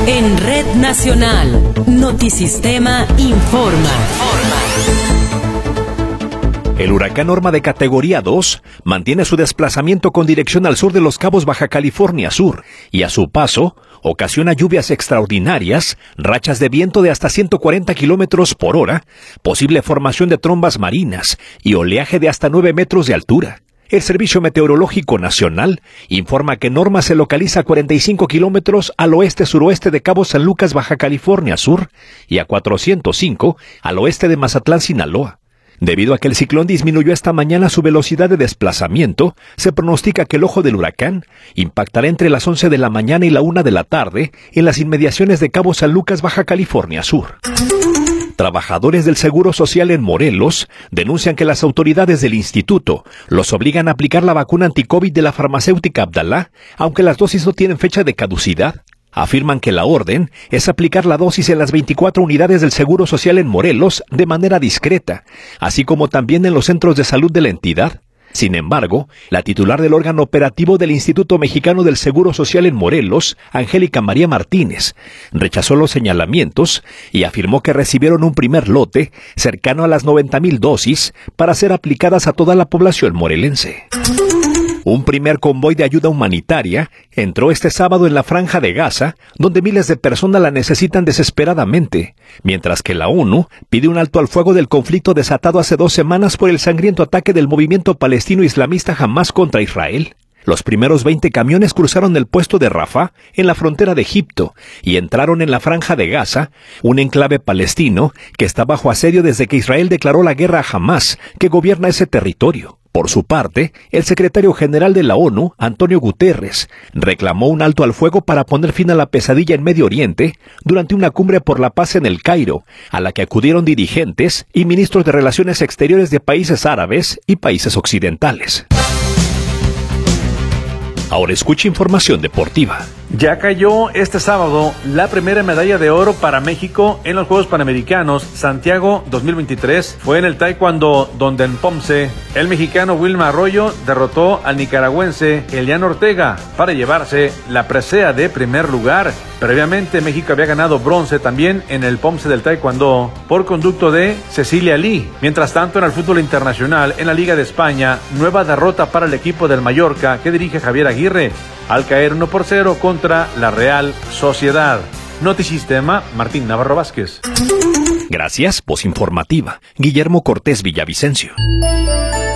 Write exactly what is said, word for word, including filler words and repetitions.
En Red Nacional, Notisistema informa. El huracán Norma de categoría dos mantiene su desplazamiento con dirección al sur de Los Cabos, Baja California Sur, y a su paso ocasiona lluvias extraordinarias, rachas de viento de hasta ciento cuarenta kilómetros por hora, posible formación de trombas marinas y oleaje de hasta nueve metros de altura. El Servicio Meteorológico Nacional informa que Norma se localiza a cuarenta y cinco kilómetros al oeste-suroeste de Cabo San Lucas, Baja California Sur, y a cuatrocientos cinco al oeste de Mazatlán, Sinaloa. Debido a que el ciclón disminuyó esta mañana su velocidad de desplazamiento, se pronostica que el ojo del huracán impactará entre las once de la mañana y la una de la tarde en las inmediaciones de Cabo San Lucas, Baja California Sur. Trabajadores del Seguro Social en Morelos denuncian que las autoridades del instituto los obligan a aplicar la vacuna anticovid de la farmacéutica Abdalá, aunque las dosis no tienen fecha de caducidad. Afirman que la orden es aplicar la dosis en las veinticuatro unidades del Seguro Social en Morelos de manera discreta, así como también en los centros de salud de la entidad. Sin embargo, la titular del órgano operativo del Instituto Mexicano del Seguro Social en Morelos, Angélica María Martínez, rechazó los señalamientos y afirmó que recibieron un primer lote cercano a las noventa mil dosis para ser aplicadas a toda la población morelense. Un primer convoy de ayuda humanitaria entró este sábado en la Franja de Gaza, donde miles de personas la necesitan desesperadamente, mientras que la ONU pide un alto al fuego del conflicto desatado hace dos semanas por el sangriento ataque del movimiento palestino islamista Hamás contra Israel. Los primeros veinte camiones cruzaron el puesto de Rafah en la frontera de Egipto y entraron en la Franja de Gaza, un enclave palestino que está bajo asedio desde que Israel declaró la guerra a Hamás, que gobierna ese territorio. Por su parte, el secretario general de la ONU, Antonio Guterres, reclamó un alto al fuego para poner fin a la pesadilla en Medio Oriente durante una cumbre por la paz en El Cairo, a la que acudieron dirigentes y ministros de Relaciones Exteriores de países árabes y países occidentales. Ahora escucha información deportiva. Ya cayó este sábado la primera medalla de oro para México en los Juegos Panamericanos Santiago dos mil veintitrés. Fue en el taekwondo donde en Pomce el mexicano Wilma Arroyo derrotó al nicaragüense Elian Ortega para llevarse la presea de primer lugar. Previamente México había ganado bronce también en el Pomce del taekwondo por conducto de Cecilia Lee. Mientras tanto, en el fútbol internacional, en la Liga de España, nueva derrota para el equipo del Mallorca que dirige Javier Aguirre al caer uno por cero contra la Real Sociedad. Notisistema, Martín Navarro Vázquez. Gracias, voz informativa, Guillermo Cortés Villavicencio.